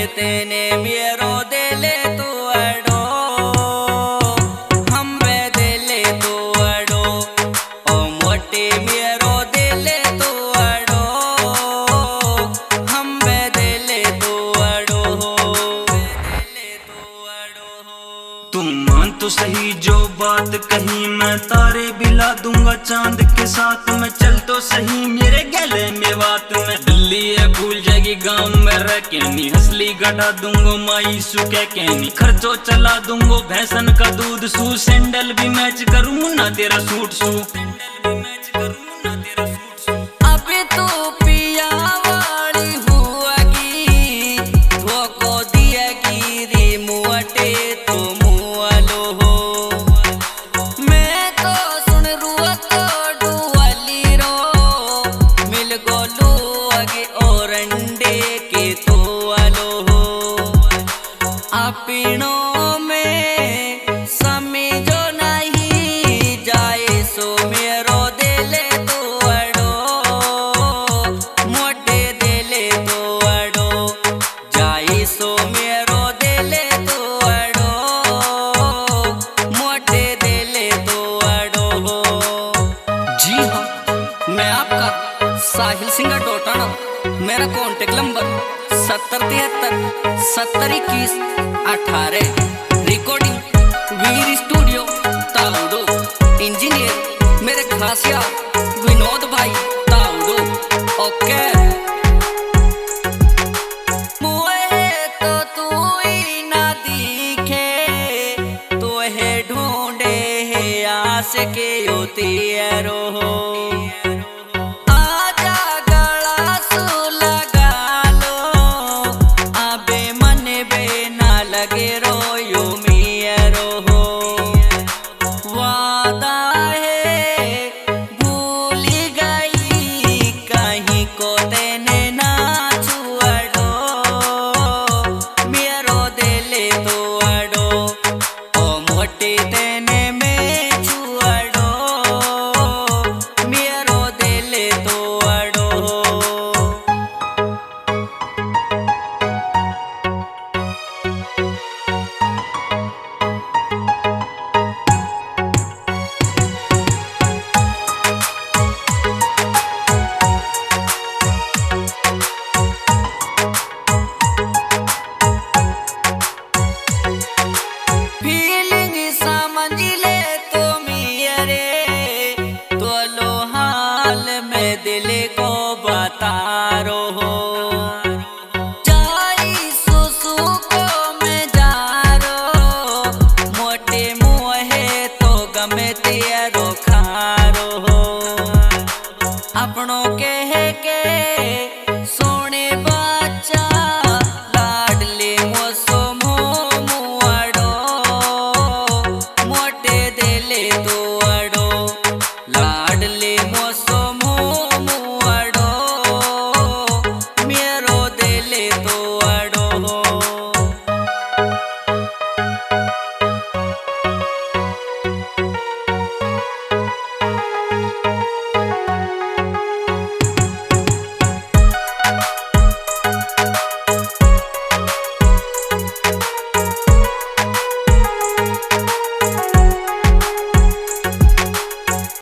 तेने मेरो दिले तू अड़ो हम वे दिले तू अड़ो ओ मोटे मेरो दिले तू अड़ो हम वे दिले तू अड़ो तुम मान तो सही जो बात कही, मैं तारे बिला दूंगा चांद के साथ में। चल तो सही मेरे गले में बात में, दिल्ली है भूल जाएगी गांव में रह के नी। हंसली गढ़ा दूंगो माई सुखे कहनी, खर्चो चला दूंगो भैंसन का दूध सू। सैंडल भी मैच करूं मुन्ना तेरा सूट सू। अभी तो पिया वाली हुआगी धोको दियागी री मुअटे तो मुआलो हो। मैं तो सुन रुआ तो डुअली रो मिल गोलू आगे और अंडे के तो आलो हो। अपनों में समझो नहीं जाए सो मेरो दिले तो अड़ो मोटे दिले तो अड़ो जाए सो मेरो दिले तो अड़ो मोटे दिले तो अड़ो। जी हाँ, मैं आपका साहिल सिंह टोटाना। मेरा contact number 7073 7021 18। Recording Veer studio Taudo. Engineer मेरे खासिया